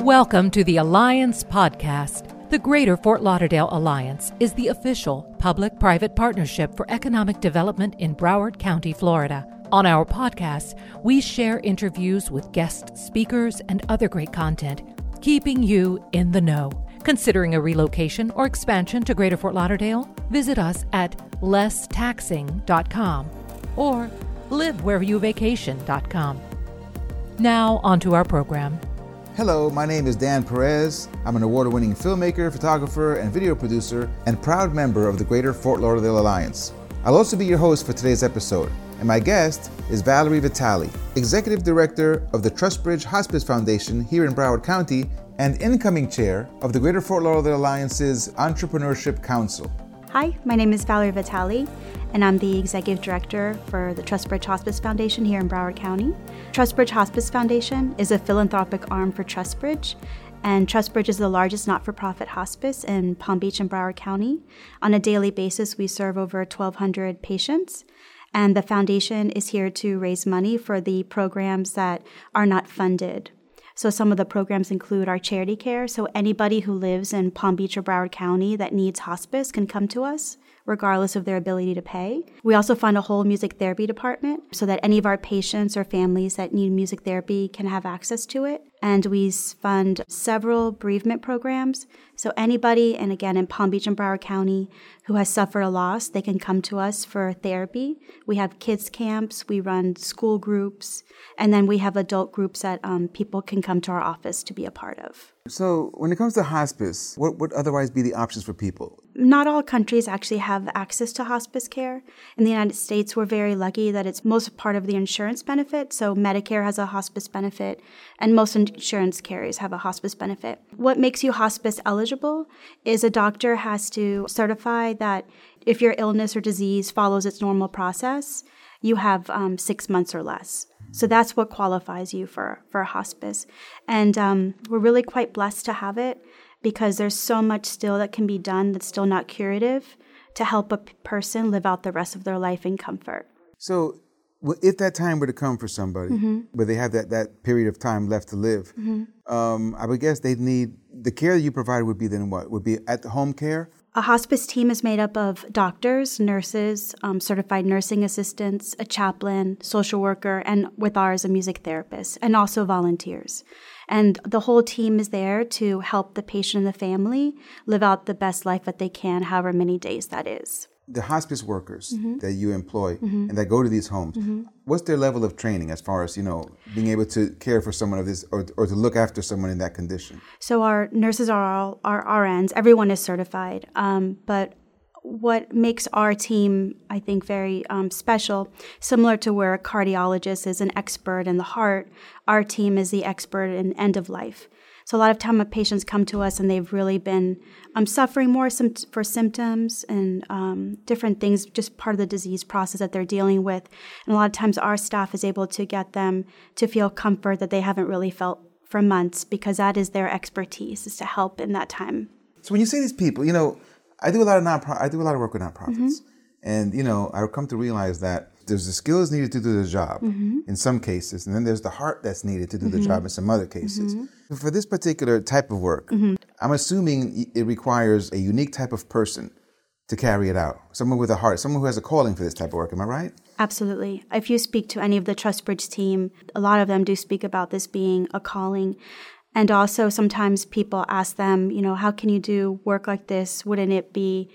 Welcome to the Alliance Podcast. The Greater Fort Lauderdale Alliance is the official public-private partnership for economic development in Broward County, Florida. On our podcast, we share interviews with guest speakers and other great content, keeping you in the know. Considering a relocation or expansion to Greater Fort Lauderdale? Visit us at lesstaxing.com or livewhereyouvacation.com. Now, onto our program. Hello, my name is Dan Perez. I'm an award-winning filmmaker, photographer, and video producer, and proud member of the Greater Fort Lauderdale Alliance. I'll also be your host for today's episode, and my guest is Valerie Vitale, Executive Director of the TrustBridge Hospice Foundation here in Broward County, and incoming chair of the Greater Fort Lauderdale Alliance's Entrepreneurship Council. Hi, my name is Valerie Vitale, and I'm the Executive Director for the TrustBridge Hospice Foundation here in Broward County. TrustBridge Hospice Foundation is a philanthropic arm for TrustBridge, and TrustBridge is the largest not-for-profit hospice in Palm Beach and Broward County. On a daily basis, we serve over 1,200 patients, and the foundation is here to raise money for the programs that are not funded. So some of the programs include our charity care. So anybody who lives in Palm Beach or Broward County that needs hospice can come to us, regardless of their ability to pay. We also fund a whole music therapy department so that any of our patients or families that need music therapy can have access to it. And we fund several bereavement programs. So anybody, and again, in Palm Beach and Broward County, who has suffered a loss, they can come to us for therapy. We have kids camps, we run school groups, and then we have adult groups that people can come to our office to be a part of. So when it comes to hospice, what would otherwise be the options for people? Not all countries actually have access to hospice care. In the United States, we're very lucky that it's most part of the insurance benefit. So Medicare has a hospice benefit, and most insurance carriers have a hospice benefit. What makes you hospice eligible is a doctor has to certify that if your illness or disease follows its normal process, you have 6 months or less. So that's what qualifies you for hospice. And we're really quite blessed to have it because there's so much still that can be done that's still not curative to help a person live out the rest of their life in comfort. So if that time were to come for somebody, where they have that period of time left to live, I would guess they'd need, the care that you provide would be then what? Would be at-the-home care? A hospice team is made up of doctors, nurses, certified nursing assistants, a chaplain, social worker, and with ours, a music therapist, and also volunteers. And the whole team is there to help the patient and the family live out the best life that they can, however many days that is. The hospice workers that you employ and that go to these homes, what's their level of training as far as, being able to care for someone of this or to look after someone in that condition? So our nurses are all our RNs. Everyone is certified. But what makes our team, I think, very special, similar to where a cardiologist is an expert in the heart, our team is the expert in end of life. So a lot of time patients come to us and they've really been suffering more for symptoms and different things, just part of the disease process that they're dealing with. And a lot of times our staff is able to get them to feel comfort that they haven't really felt for months because that is their expertise, is to help in that time. So when you say these people, I do a lot of work with nonprofits. And, I've come to realize that there's the skills needed to do the job in some cases, and then there's the heart that's needed to do the job in some other cases. For this particular type of work, I'm assuming it requires a unique type of person to carry it out. Someone with a heart, someone who has a calling for this type of work. Am I right? Absolutely. If you speak to any of the TrustBridge team, a lot of them do speak about this being a calling. And also sometimes people ask them, how can you do work like this? Wouldn't it be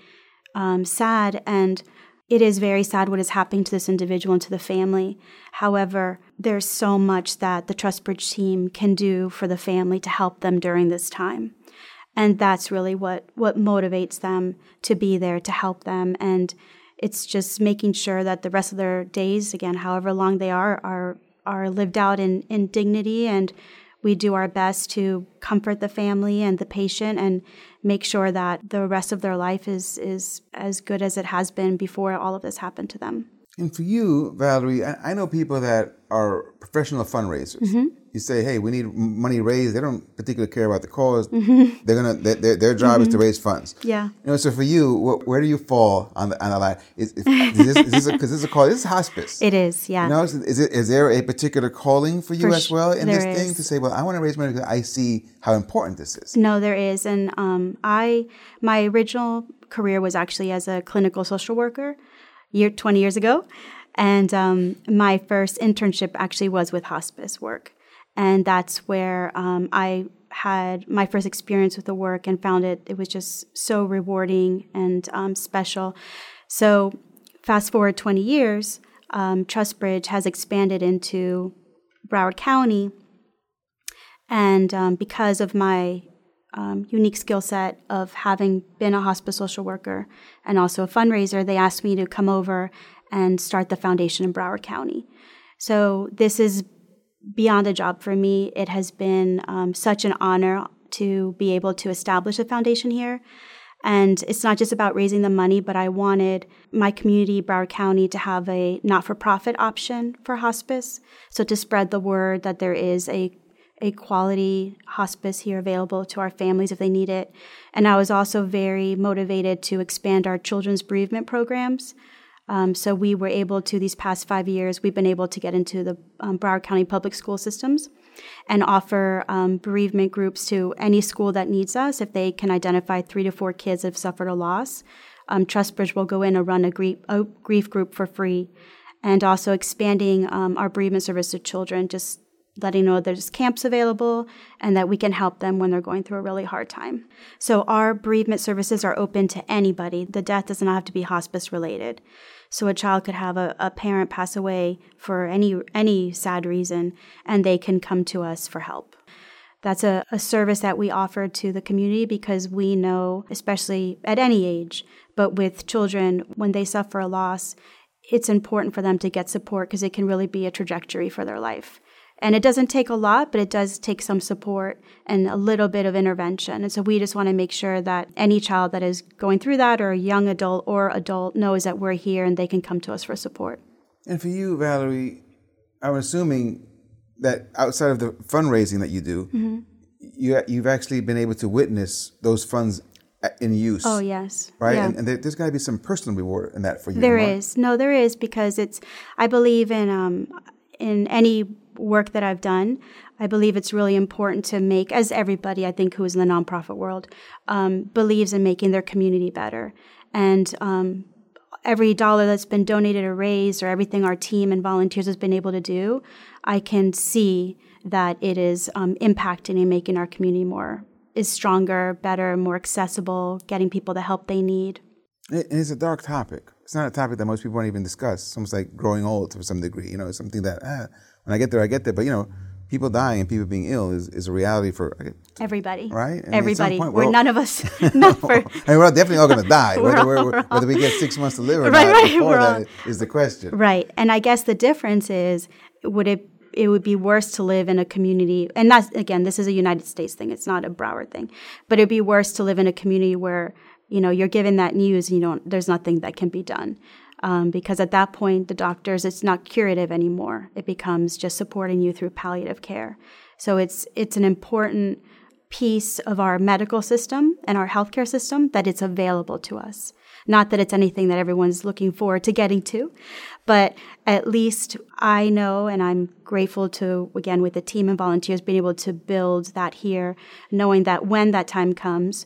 sad? And it is very sad what is happening to this individual and to the family. However, there's so much that the TrustBridge team can do for the family to help them during this time. And that's really what motivates them to be there to help them. And it's just making sure that the rest of their days, again, however long they are lived out in dignity, and we do our best to comfort the family and the patient and make sure that the rest of their life is as good as it has been before all of this happened to them. And for you, Valerie, I know people that are professional fundraisers. Mm-hmm. You say, hey, we need money raised. They don't particularly care about the cause. Mm-hmm. Their job is to raise funds. Yeah. So for you, where do you fall on the line? Is this a call? This is hospice. It is, yeah. Is there a particular calling for you as well in this thing to say, well, I want to raise money because I see how important this is? No, there is. And my original career was actually as a clinical social worker 20 years ago. And my first internship actually was with hospice work. And that's where I had my first experience with the work and found it was just so rewarding and special. So fast forward 20 years, TrustBridge has expanded into Broward County. And because of my unique skill set of having been a hospice social worker and also a fundraiser, they asked me to come over and start the foundation in Broward County. So this is beyond a job for me. It has been such an honor to be able to establish a foundation here. And it's not just about raising the money, but I wanted my community, Broward County, to have a not-for-profit option for hospice. So to spread the word that there is a quality hospice here available to our families if they need it. And I was also very motivated to expand our children's bereavement programs. So we were able to, these past 5 years, we've been able to get into the Broward County public school systems and offer bereavement groups to any school that needs us. If they can identify 3 to 4 kids that have suffered a loss, TrustBridge will go in and run a grief group for free. And also expanding our bereavement service to children, just letting know there's camps available and that we can help them when they're going through a really hard time. So our bereavement services are open to anybody. The death does not have to be hospice related. So a child could have a parent pass away for any sad reason, and they can come to us for help. That's a service that we offer to the community because we know, especially at any age, but with children, when they suffer a loss, it's important for them to get support because it can really be a trajectory for their life. And it doesn't take a lot, but it does take some support and a little bit of intervention. And so we just want to make sure that any child that is going through that or a young adult or adult knows that we're here and they can come to us for support. And for you, Valerie, I'm assuming that outside of the fundraising that you do, mm-hmm. you've actually been able to witness those funds in use. Oh, yes. Right? Yeah. And there's got to be some personal reward in that for you. There is. No, there is, because I believe in any work that I've done, I believe it's really important to make, as everybody I think who is in the nonprofit world believes in making their community better. And every dollar that's been donated or raised or everything our team and volunteers has been able to do, I can see that it is impacting and making our community is stronger, better, more accessible, getting people the help they need. And it's a dark topic. It's not a topic that most people won't even discuss. It's almost like growing old to some degree. It's something that when I get there, I get there. But, people dying and people being ill is a reality for everybody. Right? And everybody. Point, none of us. We're definitely all going to die. Whether we get 6 months to live or not before that is the question. Right. And I guess the difference is, it would be worse to live in a community, and that's, again, this is a United States thing. It's not a Broward thing. But it'd be worse to live in a community where, you're given that news, there's nothing that can be done. Because at that point, the doctors, it's not curative anymore. It becomes just supporting you through palliative care. So it's an important piece of our medical system and our healthcare system that it's available to us. Not that it's anything that everyone's looking forward to getting to, but at least I know, and I'm grateful to, again, with the team and volunteers, being able to build that here, knowing that when that time comes,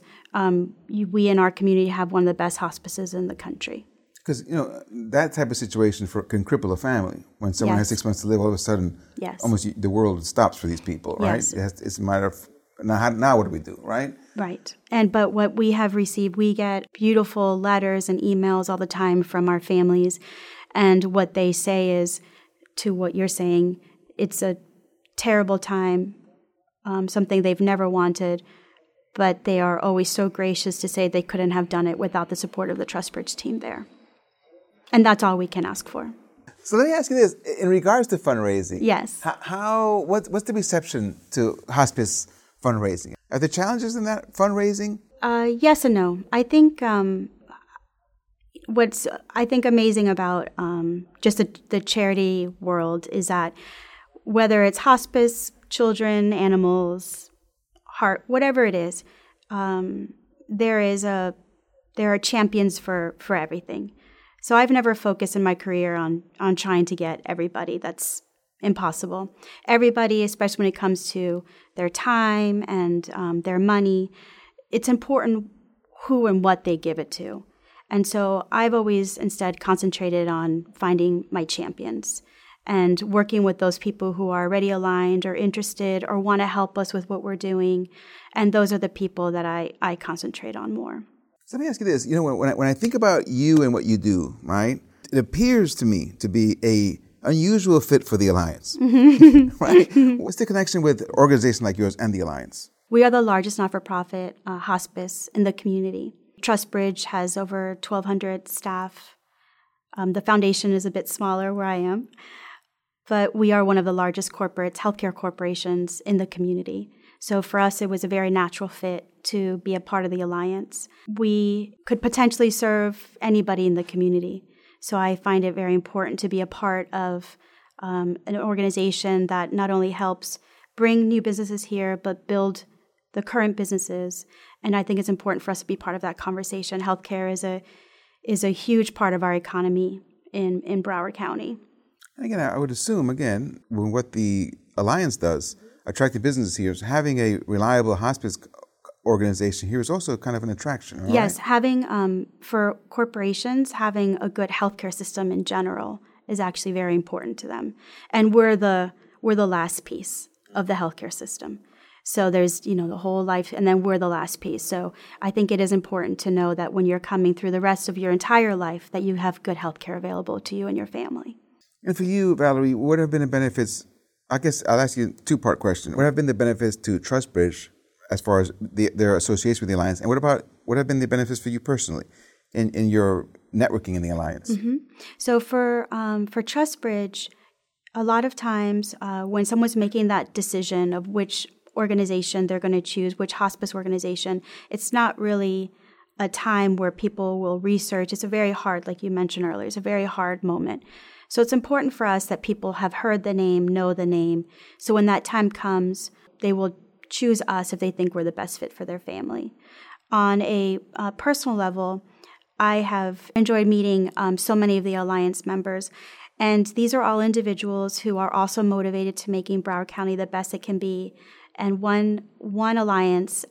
we in our community have one of the best hospices in the country. Because, that type of situation can cripple a family. When someone has 6 months to live, all of a sudden, almost the world stops for these people, right? Yes. It's a matter of, now what do we do, right? Right. But what we have received, we get beautiful letters and emails all the time from our families. And what they say is, to what you're saying, it's a terrible time, something they've never wanted, but they are always so gracious to say they couldn't have done it without the support of the TrustBridge team there. And that's all we can ask for. So let me ask you this. In regards to fundraising, yes. What's the reception to hospice fundraising? Are there challenges in that fundraising? Yes and no. I think what's I think amazing about just the charity world is that whether it's hospice, children, animals, heart, whatever it is, there are champions for everything. So I've never focused in my career on trying to get everybody. That's impossible. Everybody, especially when it comes to their time and their money, it's important who and what they give it to. And so I've always instead concentrated on finding my champions and working with those people who are already aligned or interested or want to help us with what we're doing. And those are the people that I concentrate on more. So let me ask you this. When I think about you and what you do, right, it appears to me to be a unusual fit for the Alliance, right? What's the connection with an organization like yours and the Alliance? We are the largest not-for-profit hospice in the community. TrustBridge has over 1,200 staff. The foundation is a bit smaller where I am, but we are one of the largest healthcare corporations in the community. So for us, it was a very natural fit to be a part of the Alliance. We could potentially serve anybody in the community. So I find it very important to be a part of an organization that not only helps bring new businesses here, but build the current businesses. And I think it's important for us to be part of that conversation. Healthcare is a huge part of our economy in Broward County. And again, I would assume, what the Alliance does, attracting businesses here, is having a reliable hospice organization here is also kind of an attraction, right? Yes, having, for corporations, having a good healthcare system in general is actually very important to them. And we're the last piece of the healthcare system. So there's, the whole life, and then we're the last piece. So I think it is important to know that when you're coming through the rest of your entire life, that you have good health care available to you and your family. And for you, Valerie, what have been the benefits? I guess I'll ask you a two-part question. What have been the benefits to TrustBridge as far as their association with the Alliance? And what have been the benefits for you personally in your networking in the Alliance? Mm-hmm. So for TrustBridge, a lot of times when someone's making that decision of which organization they're going to choose, which hospice organization, it's not really a time where people will research. It's a very hard, like you mentioned earlier, it's a very hard moment. So it's important for us that people have heard the name, know the name. So when that time comes, they will choose us if they think we're the best fit for their family. On a personal level, I have enjoyed meeting so many of the Alliance members. And these are all individuals who are also motivated to making Broward County the best it can be. And one alliance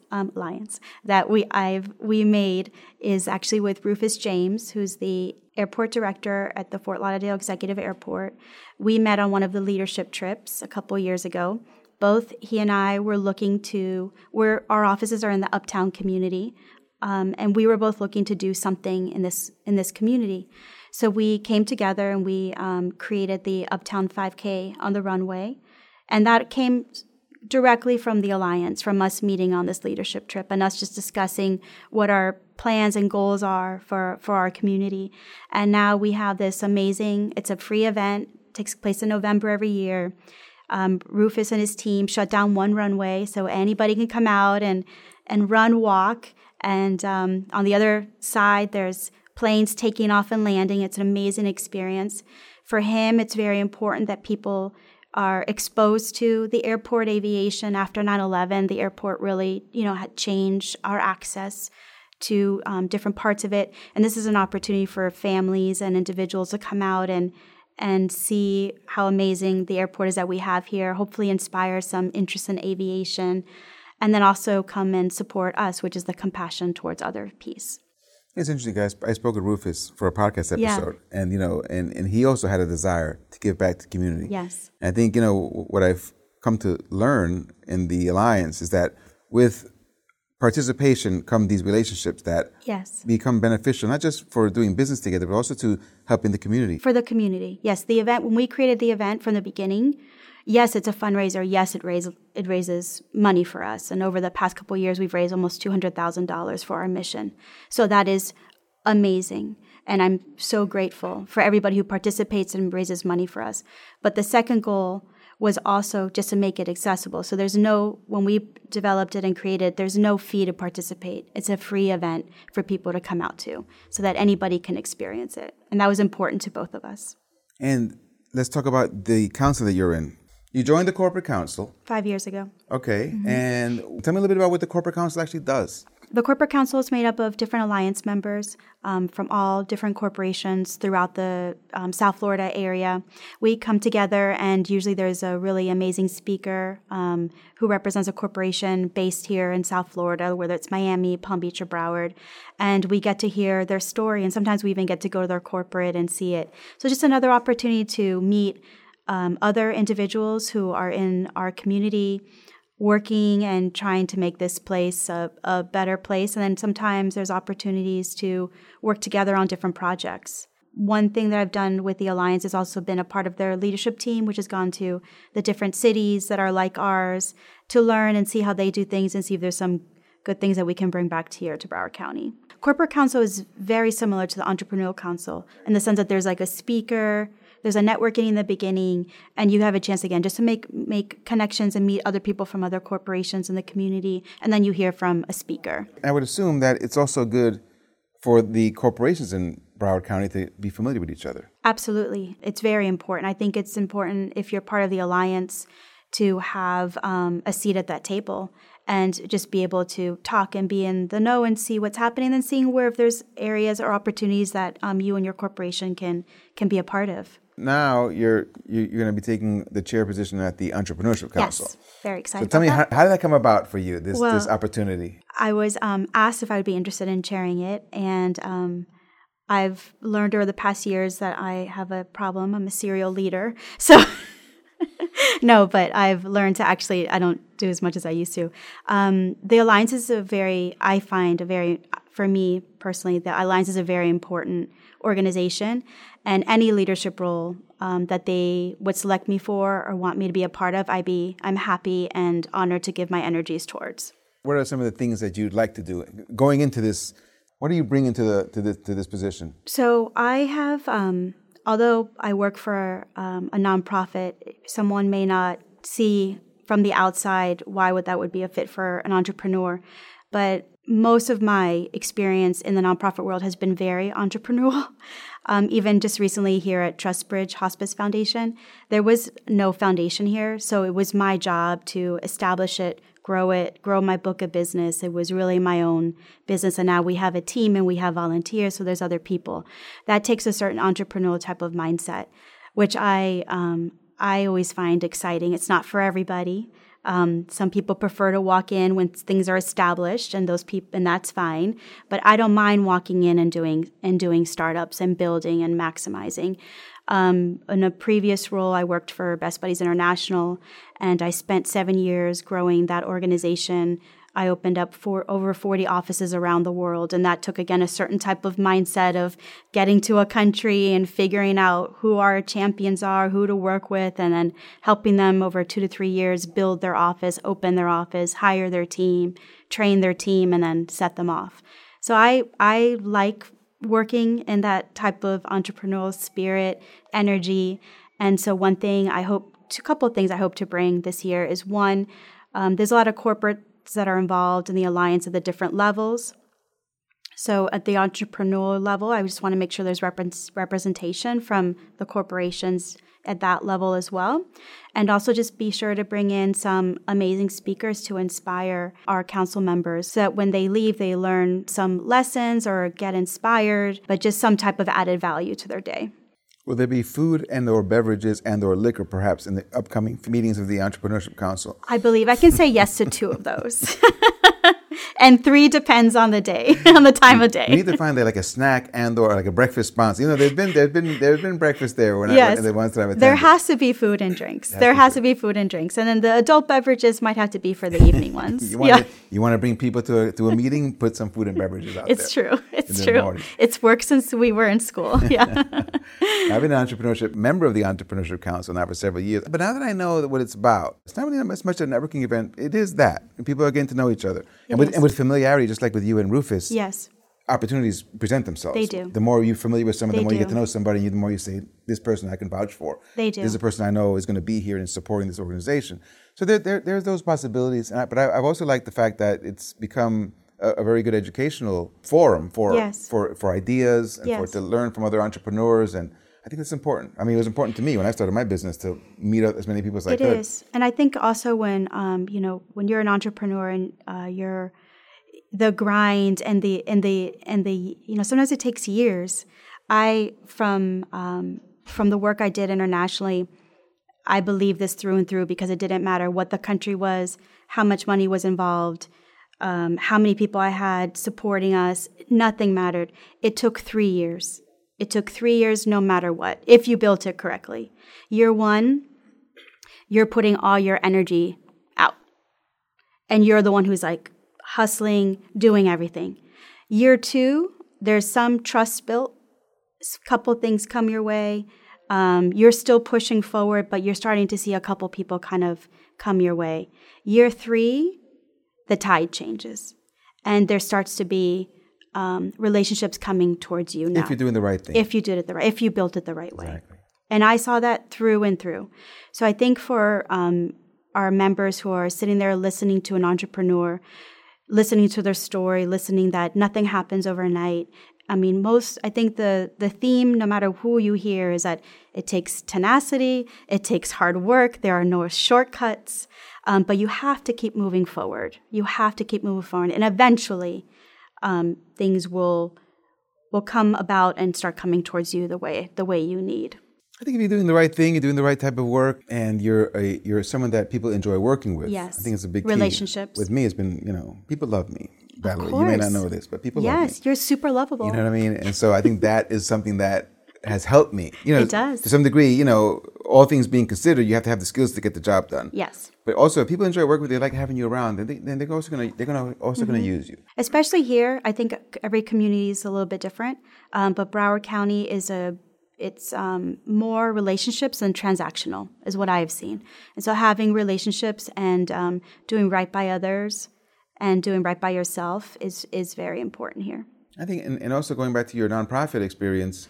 that we made is actually with Rufus James, who's the airport director at the Fort Lauderdale Executive Airport. We met on one of the leadership trips a couple years ago. Both he and I were our offices are in the Uptown community, and we were both looking to do something in this community. So we came together and we created the Uptown 5K on the runway, and that came directly from the Alliance, from us meeting on this leadership trip and us just discussing what our plans and goals are for our community. And now we have this amazing, it's a free event, takes place in November every year. Rufus and his team shut down one runway so anybody can come out and walk. And on the other side, there's planes taking off and landing. It's an amazing experience. For him, it's very important that people are exposed to the airport aviation. After 9/11, the airport really, had changed our access to different parts of it. And this is an opportunity for families and individuals to come out and see how amazing the airport is that we have here, hopefully inspire some interest in aviation, and then also come and support us, which is the compassion towards other piece. It's interesting, guys. I spoke with Rufus for a podcast episode, and and he also had a desire to give back to the community. Yes. And I think what I've come to learn in the Alliance is that with participation come these relationships that become beneficial, not just for doing business together, but also to helping the community. For the community, yes. The event, when we created the event from the beginning, yes, it's a fundraiser. Yes, it raises money for us. And over the past couple of years, we've raised almost $200,000 for our mission. So that is amazing. And I'm so grateful for everybody who participates and raises money for us. But the second goal was also just to make it accessible. So when we developed it and created, there's no fee to participate. It's a free event for people to come out to so that anybody can experience it. And that was important to both of us. And let's talk about the council that you're in. You joined the corporate council 5 years ago. Okay. Mm-hmm. And tell me a little bit about what the corporate council actually does. The corporate council is made up of different alliance members from all different corporations throughout the South Florida area. We come together, and usually there's a really amazing speaker who represents a corporation based here in South Florida, whether it's Miami, Palm Beach, or Broward. And we get to hear their story, and sometimes we even get to go to their corporate and see it. So just another opportunity to meet other individuals who are in our community, working and trying to make this place a better place. And then sometimes there's opportunities to work together on different projects. One thing that I've done with the Alliance has also been a part of their leadership team, which has gone to the different cities that are like ours to learn and see how they do things and see if there's some good things that we can bring back here to Broward County. Corporate Council is very similar to the Entrepreneurial Council in the sense that there's like a speaker, there's a networking in the beginning, and you have a chance, again, just to make connections and meet other people from other corporations in the community, and then you hear from a speaker. I would assume that it's also good for the corporations in Broward County to be familiar with each other. Absolutely. It's very important. I think it's important if you're part of the Alliance to have a seat at that table and just be able to talk and be in the know and see what's happening and seeing where if there's areas or opportunities that you and your corporation can be a part of. Now you're going to be taking the chair position at the Entrepreneurship Council. Yes, very excited. So tell me, how did that come about for you, this opportunity? I was asked if I would be interested in chairing it, and I've learned over the past years that I have a problem. I'm a serial leader. So no, but I've learned to actually, I don't do as much as I used to. The Alliance is for me personally, the Alliance is a very important organization, and any leadership role that they would select me for or want me to be a part of, I'm happy and honored to give my energies towards. What are some of the things that you'd like to do going into this? What do you bring into to this position? So I have, although I work for a nonprofit, someone may not see from the outside why that would be a fit for an entrepreneur, but most of my experience in the nonprofit world has been very entrepreneurial. Even just recently here at TrustBridge Hospice Foundation, there was no foundation here, so it was my job to establish it, grow my book of business. It was really my own business, and now we have a team and we have volunteers, so there's other people. That takes a certain entrepreneurial type of mindset, which I always find exciting. It's not for everybody. Some people prefer to walk in when things are established, and that's fine. But I don't mind walking in and doing startups and building and maximizing. In a previous role, I worked for Best Buddies International, and I spent 7 years growing that organization. I opened up over 40 offices around the world, and that took, again, a certain type of mindset of getting to a country and figuring out who our champions are, who to work with, and then helping them over 2 to 3 years build their office, open their office, hire their team, train their team, and then set them off. So I like working in that type of entrepreneurial spirit, energy, and so a couple of things I hope to bring this year is one, there's a lot of corporate that are involved in the Alliance at the different levels. So at the entrepreneurial level, I just want to make sure there's representation from the corporations at that level as well. And also just be sure to bring in some amazing speakers to inspire our council members so that when they leave, they learn some lessons or get inspired, but just some type of added value to their day. Will there be food and or beverages and or liquor perhaps in the upcoming meetings of the Entrepreneurship Council? I believe I can say yes to 2 of those. And 3 depends on the day, on the time of day. We need to find like a snack and or like a breakfast sponsor. You know, there's been breakfast there when yes. the ones that I've attended. There has to be food and drinks. There has to be food and drinks. And then the adult beverages might have to be for the evening ones. You want to bring people to a meeting, put some food and beverages out It's true. It's true. It's worked since we were in school. Yeah. I've been an entrepreneurship member of the Entrepreneurship Council now for several years. But now that I know what it's about, it's not really as much a networking event. It is that. And people are getting to know each other. And with familiarity, just like with you and Rufus. Yes. opportunities present themselves. They do. The more you're familiar with someone, the They more you do. get to know somebody, the more you say, this person I can vouch for. They do. This is a person I know is going to be here and supporting this organization. So there's those possibilities. But I've also liked the fact that it's become a very good educational forum for ideas and to learn from other entrepreneurs. And I think that's important. I mean, it was important to me when I started my business to meet up as many people as I could. It is. And I think also when, when you're an entrepreneur and you're the grind and the sometimes it takes years. From the work I did internationally, I believe this through and through because it didn't matter what the country was, how much money was involved, how many people I had supporting us. Nothing mattered. It took 3 years. It took 3 years no matter what, if you built it correctly. Year one, you're putting all your energy out. And you're the one who's like hustling, doing everything. Year two, there's some trust built. A couple things come your way. You're still pushing forward, but you're starting to see a couple people kind of come your way. Year three, the tide changes. And there starts to be relationships coming towards you now. If you're doing the right thing. If you built it the right way. Exactly. And I saw that through and through. So I think for our members who are sitting there listening to an entrepreneur, listening to their story, listening that nothing happens overnight. I mean, I think the theme, no matter who you hear, is that it takes tenacity, it takes hard work, there are no shortcuts, but you have to keep moving forward. You have to keep moving forward. And eventually, things will come about and start coming towards you the way you need. I think if you're doing the right thing, you're doing the right type of work, and you're someone that people enjoy working with. Yes. I think it's a big key. Relationships. With me, it's been, people love me. Valerie, Of you may course. not know this, but people love me. Yes, you're super lovable. You know what I mean? And so I think that is something that has helped me. It does. To some degree, all things being considered, you have to have the skills to get the job done. Yes. But also, if people enjoy working with you, they like having you around, then they're also going to use you. Especially here, I think every community is a little bit different. But Broward County it's more relationships than transactional, is what I have seen. And so having relationships and doing right by others and doing right by yourself is very important here. I think, and also going back to your nonprofit experience,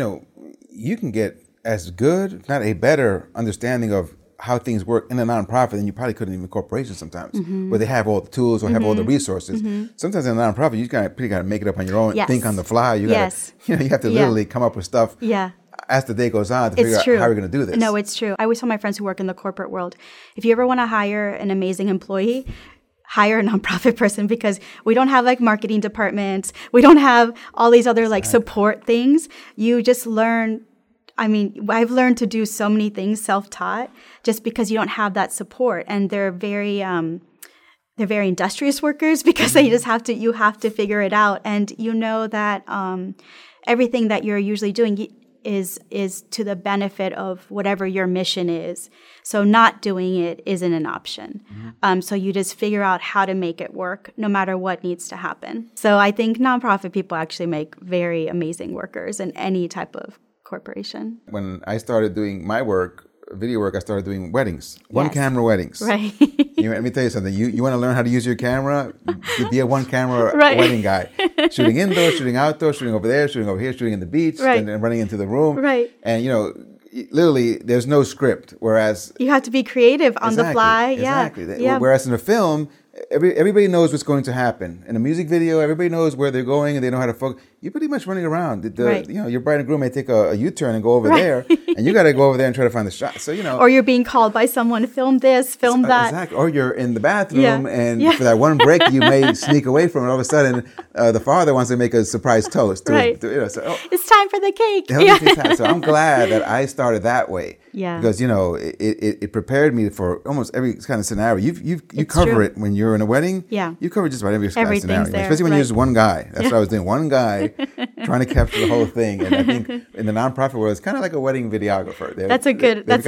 you can get as good, if not a better understanding of how things work in a nonprofit than you probably could in a corporation sometimes, where they have all the tools or have all the resources. Sometimes in a nonprofit, you got to make it up on your own, think on the fly. You have to literally come up with stuff as the day goes on to figure out how you're going to do this. No, it's true. I always tell my friends who work in the corporate world, if you ever want to hire an amazing employee, hire a nonprofit person, because we don't have like marketing departments. We don't have all these other like support things. You just learn. I mean, I've learned to do so many things self-taught just because you don't have that support. And they're very industrious workers because you have to figure it out. And you know that everything that you're usually doing is to the benefit of whatever your mission is. So not doing it isn't an option. So you just figure out how to make it work no matter what needs to happen. So I think nonprofit people actually make very amazing workers in any type of corporation. When I started doing my work, video work, I started doing weddings, one-camera weddings. Right. Let me tell you something. You want to learn how to use your camera? Be a one-camera wedding guy. Shooting indoors, shooting outdoors, shooting over there, shooting over here, shooting in the beach, and then running into the room. Right. And, literally, there's no script, whereas... You have to be creative on the fly. Exactly. Yeah. Whereas in a film, everybody knows what's going to happen. In a music video, everybody knows where they're going and they know how to focus. You're pretty much running around. Your bride and groom may take a U-turn and go over there, and you got to go over there and try to find the shot. So, Or you're being called by someone to film this, film that. Exactly. Or you're in the bathroom, and for that one break, you may sneak away from it. All of a sudden, the father wants to make a surprise toast. Right. It's time for the cake. So I'm glad that I started that way. Yeah. Because, it prepared me for almost every kind of scenario. You cover it when you're in a wedding. Yeah. You cover just about every kind of scenario. There, especially when you're just one guy. That's what I was doing. One guy trying to capture the whole thing. And I think in the nonprofit world, it's kind of like a wedding videographer. That's a good way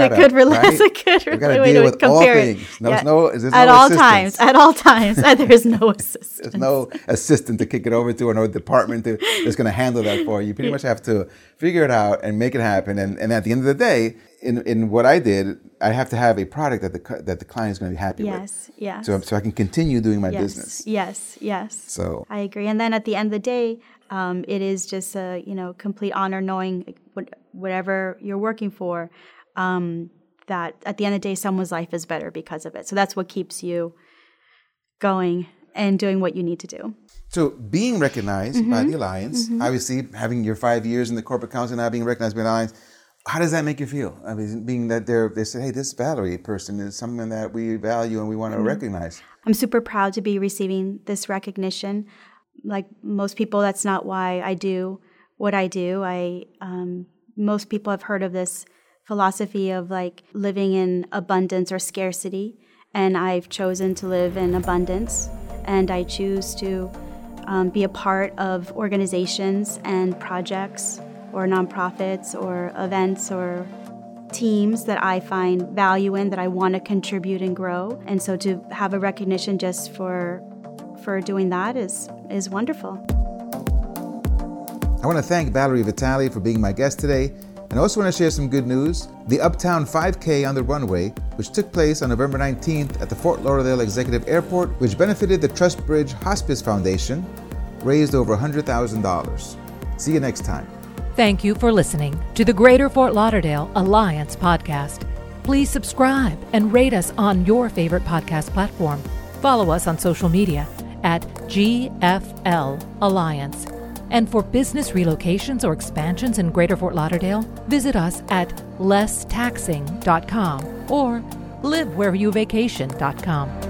to deal with compare all it. things. There's no At all times, there's no assistance. There's no assistant to kick it over to or no department that's going to handle that for you. You pretty much have to figure it out and make it happen. And at the end of the day, in what I did, I have to have a product that the client is going to be happy with. Yes. So I can continue doing my business. Yes. So I agree. And then at the end of the day, it is just a complete honor knowing whatever you're working for, that at the end of the day, someone's life is better because of it. So that's what keeps you going and doing what you need to do. So being recognized by the Alliance, obviously having your 5 years in the corporate council, now being recognized by the Alliance, how does that make you feel? I mean, being that they say, hey, this Valerie person is someone that we value and we want to recognize. I'm super proud to be receiving this recognition. Like most people, that's not why I do what I do. Most people have heard of this philosophy of like living in abundance or scarcity, and I've chosen to live in abundance, and I choose to be a part of organizations and projects or nonprofits or events or teams that I find value in, that I want to contribute and grow. And so to have a recognition just for doing that is wonderful. I want to thank Valerie Vitale for being my guest today. And I also want to share some good news. The Uptown 5K on the runway, which took place on November 19th at the Fort Lauderdale Executive Airport, which benefited the TrustBridge Hospice Foundation, raised over $100,000. See you next time. Thank you for listening to the Greater Fort Lauderdale Alliance podcast. Please subscribe and rate us on your favorite podcast platform. Follow us on social media at GFL Alliance. And for business relocations or expansions in Greater Fort Lauderdale, visit us at lesstaxing.com or livewhereyouvacation.com.